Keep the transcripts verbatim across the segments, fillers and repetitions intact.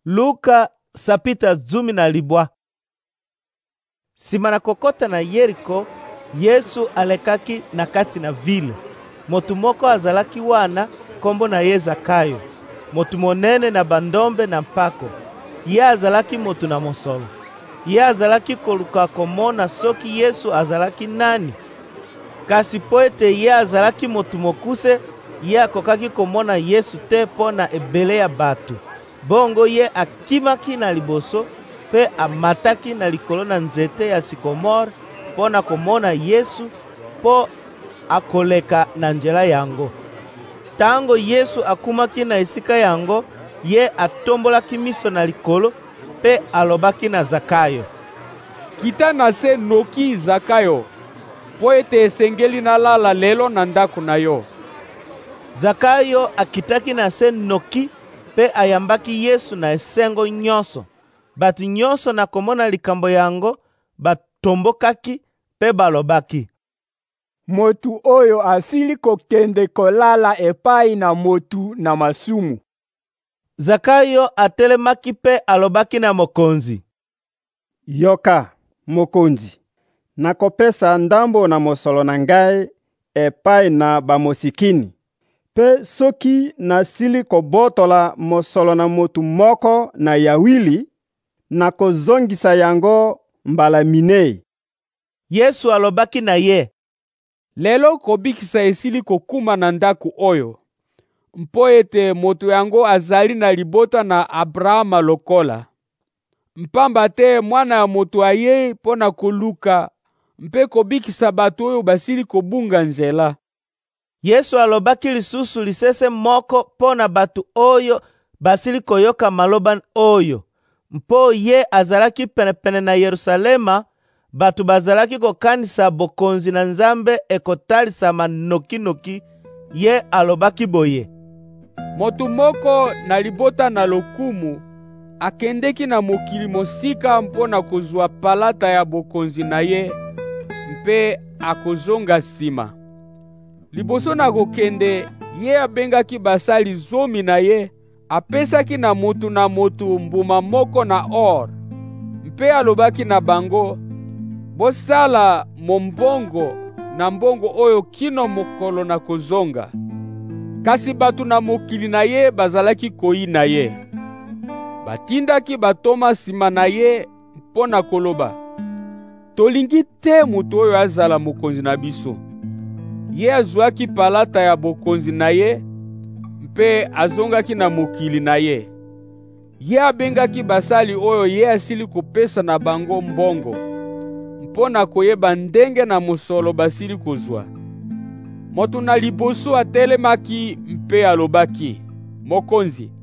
Luka sapita zumi na libwa. Sima na kokota na Yeriko, Yesu alekaki na kati na vile. Motu moko azalaki wana kombo na ye Zakayo, motu monene na bandombe na mpako. Ye azalaki motu na mosolo. Ye azalaki koluka komona soki Yesu azalaki nani. Kasi po ete ye azalaki motu mokuse, ye akokaki komona Yesu te po na ebele ya batu. Bongo ye akimaki na liboso pe amataki na likolo na nzete ya sikomore po na komona Yesu po akoleka na nzela yango. Tango Yesu akumaki na esika yango, ye atombolaki miso na likolo pe alobaki na Zakayo: "Kita na se noki Zakayo, po ete esengeli nalala lelo na ndako na yo." Zakayo akitaki na se noki pe ayambaki Yesu na esengo nyonso. Batu nyonso na komona likambo yango batombokaki pe balobaki: "Motu oyo asili kokende kolala epai na motu na masumu." Zakayo atelemaki pe alobaki na mokonzi: "Yoka, mokonzi, nakopesa ndambo na mosolo na ngai epai na bamosikini. Pe soki nasili kobotola mosolo na motu moko na yawili, nakozongisa yango mbala minei." Yesu alobaki na ye: "Lelo kobikisa esili kokuma na ndako oyo, mpo ete moto yango azali na libota na Abrahama lokola. Mpamba te mwana ya moto aye mpo na koluka mpe kobikisa bato oyo basili kobunga nzela." Yesu alobaki lisusu lisese moko mpo na batu oyo basili koyoka maloba oyo. Mpo ye azalaki penepene na Yerusalema, batu bazalaki kokanisa bokonzi na Nzambe ekotalisama noki-noki. Ye alobaki boye: "Motu moko na libota na lokumu akendeki na mokili mosika mpo na kozwa palata ya bokonzi na ye mpe akozonga sima. Liboso na kokende, ye abengaki basali zomi na ye, apesaki na motu na motu mbuma moko na or, mpe alobaki na bango: bosala mombongo na mbongo oyo kino mokolo na kozonga. Kasi batu na mokili na ye bazalaki koyi na ye. Batindaki batoma sima na ye mpo na koloba: tolingi te moto oyo azala mokonzi na biso. Ye azwaki palata ya bokonzi na ye mpe azongaki na mokili na ye. Ye abengaki basali oyo ye asili kopesa na bango mbongo mpo na koyeba ndenge na mosolo basili kozwa. Moto na liboso atelemaki mpe alobaki: mokonzi,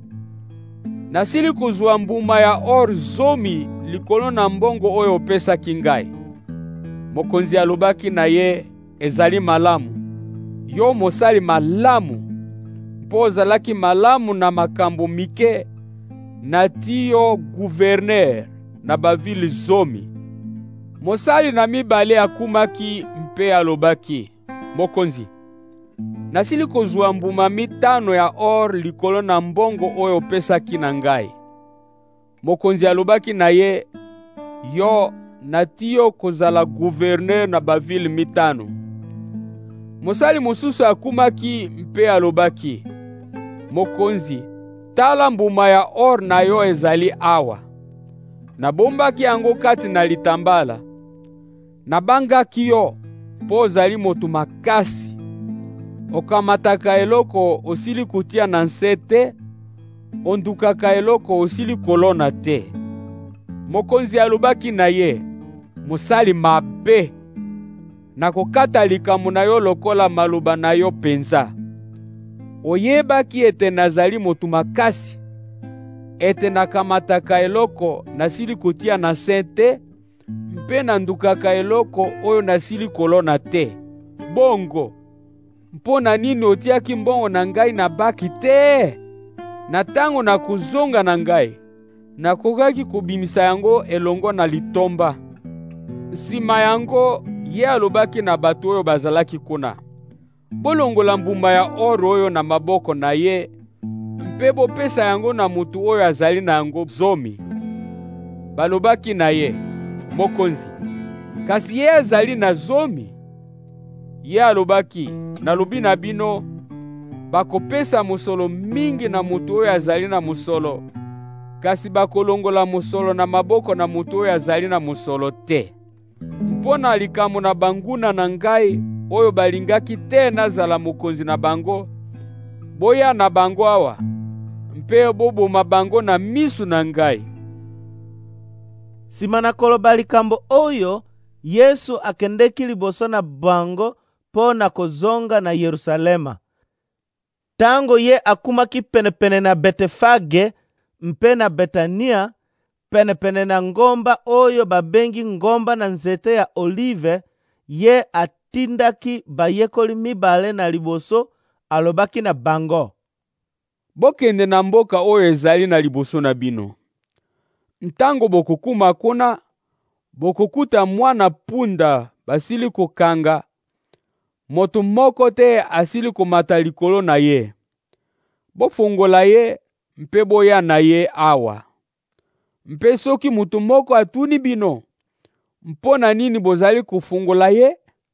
nasili kozwa mbuma ya or zomi likolo na mbongo oyo opesaki ngai. Mokonzi alobaki na ye: ezali malamu, yo mosali malamu, mpo ozalaki malamu na makambo mike, nati yo guverner na bavile zomi. Mosali na mibale akumaki mpe alobaki: mokonzi, nasili kozwa mbuma mitano ya or likolo na mbongo oyo opesaki na ngai. Mokonzi alobaki na ye: yo nati yo kozala guverner na bavile mitano. Mosali mosusu akumaki mpe alobaki: mokonzi, tala mbuma ya or na yo ezali awa. Nabombaki yango kati na litambala. Nabangaki yo mpo ozali motu makasi. Okamataka eloko osili kutia na nse te, ondukaka eloko osili kolona te. Mokonzi alobaki na ye: mosali mabe, nakokata likambo na yo lokola maloba na yo penza. Oyebaki ete nazali motu makasi, ete nakamataka eloko nasili kutia na nse te, mpe nandukaka eloko oyo nasili kolona te. Bongo, mpo na nini otiaki mbongo na ngai na baki te? Na tango na kozonga na ngai, nakokaki kobimisa yango elongo na litomba." Nsima yango, ye alobaki na bato oyo bazalaki kuna: bolongola mbuma ya or oyo na maboko na ye, mpe bopesa yango na mutu oyo azali na yango zomi. Balobaki na ye: Mokonzi, kasi ye azali na zomi? Ye alobaki: Nalobi na bino, bakopesa musolo mingi na mutu oyo azali na musolo, kasi bakolongola musolo na maboko na mutu oyo azali na musolo te. Mpona likambo na banguna na ngai oyo balingaki te nazala mokonzi na bango, boya na bango awa, mpe boboma bango na misu na ngai. Sima na koloba likambo oyo, Yesu akendeki liboso na bango mpo na kozonga na Yerusalema. Tango ye akumaki penepene na Betefage mpe na Betania, penepene na ngomba oyo babengi ngomba na nzete ya olive, ye atindaki bayekoli mibale na liboso, alobaki na bango: Bokende na mboka oyo ezali na liboso na bino. Ntango bokokuma kuna, bokokuta mwana punda basili kokanga, moto moko te asili komata likolo na ye. Bofungola ye mpe boya na ye awa. Mpe soki mutu moko atuni bino: Mpona nini bozali kufungola ye?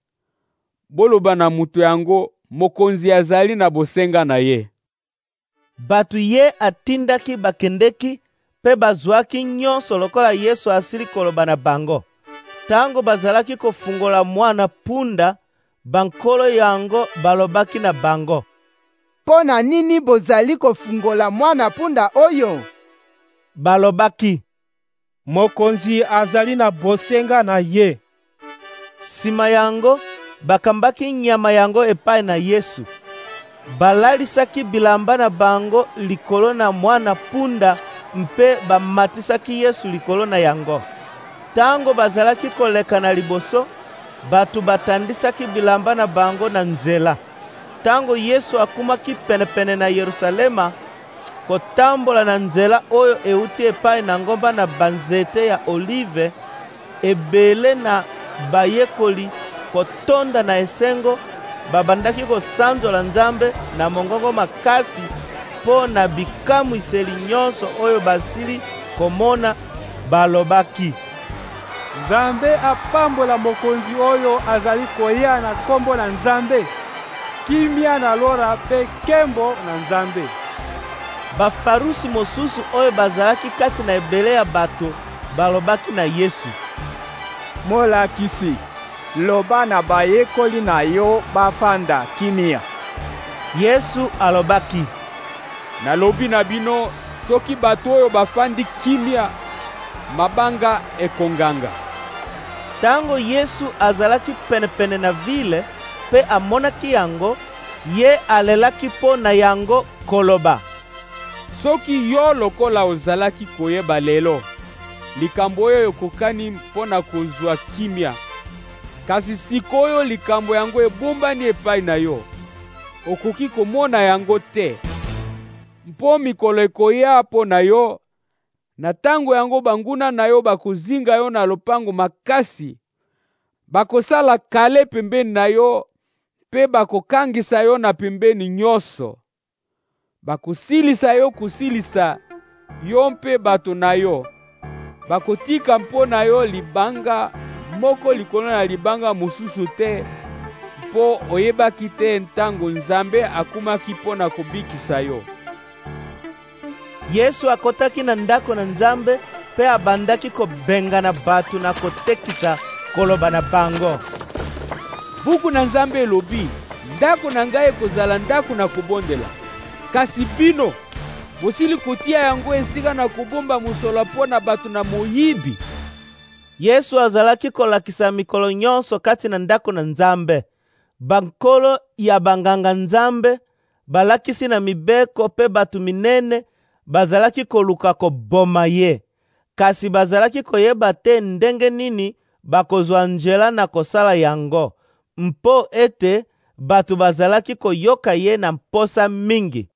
Boloba na mutu yango: Mokonzi azali na bosenga na ye. Batu ye atindaki bakendeki mpe bazwaki nyonso lokola Yesu asili koloba na bango. Tango bazalaki kofungola mwana punda, bankolo yango balobaki na bango: Pona nini bozali kofungola mwana punda oyo? Balobaki: Mokonzi azali na bosenga na ye. Sima yango, bakambaki nyama yango epai na Yesu. Balalisaki bilamba na bango likolo na mwana punda mpe bamatisaki Yesu likolo na yango. Tango bazalaki koleka na liboso, batu batandisaki bilamba na bango na nzela. Tango Yesu akumaki penepene na Yerusalema, kotambola na nzela oyo euti epai na ngomba na banzete ya olive, ebele na bayekoli kotonda na esengo babandaki kosanzola Nzambe na mongongo makasi mpo na bikamwiseli nyonso oyo basili komona. Balobaki: Nzambe apambola mokonzi oyo azali koya na kombo na Nzambe. Kimia na lora pe kembo na Nzambe. Bafarusi mosusu oyo bazalaki kati na ebele ya bato balobaki na Yesu: Molakisi, loba na bayekoli na yo bafanda kimia. Yesu alobaki: Nalobi na bino, soki bato oyo bafandi kimia, mabanga ekonganga. Tango Yesu azalaki penepene na vile pe amonaki yango, ye alelaki po na yango koloba: Soki yo lokola ozalaki koyeba lelo likambo oyo ekokani mpona kozwa kimia, kasi sikoyo likambo yango ebombani epai na yo, okoki komona yango te. Mpo mikolo ekoya mpo na yo, na tango yango banguna na yo bakozinga yo na lopango makasi, bakosala kale pembeni na yo mpe bakokangisa yo na pembeni nyonso. Bakosilisa yo kusilisa yo mpe bato na yo. Bakotika mpo na yo libanga moko likolo na libanga mosusu te, mpo oyebaki te ntango Nzambe akumaki mpo na kobikisa yo. Yesu akotaki na ndako na Nzambe mpe abandaki kobengana batu na kotekisa koloba na bango: Buku na Nzambe elobi: Ndako na ngai ekozala ndako na kobondela. Kasi bino, bosili kotia yango esika na kobomba musolo mpo na bato na moyibi. Yesu azalaki kolakisa mikolo nyonso kati na ndako na Nzambe. Bankolo ya banganga Nzambe balakisi na mibeko pe batu minene bazalaki koluka koboma ye. Kasi bazalaki koyeba te ndenge nini bakozwa nzela na kosala yango, mpo ete batu bazalaki koyoka ye na mposa mingi.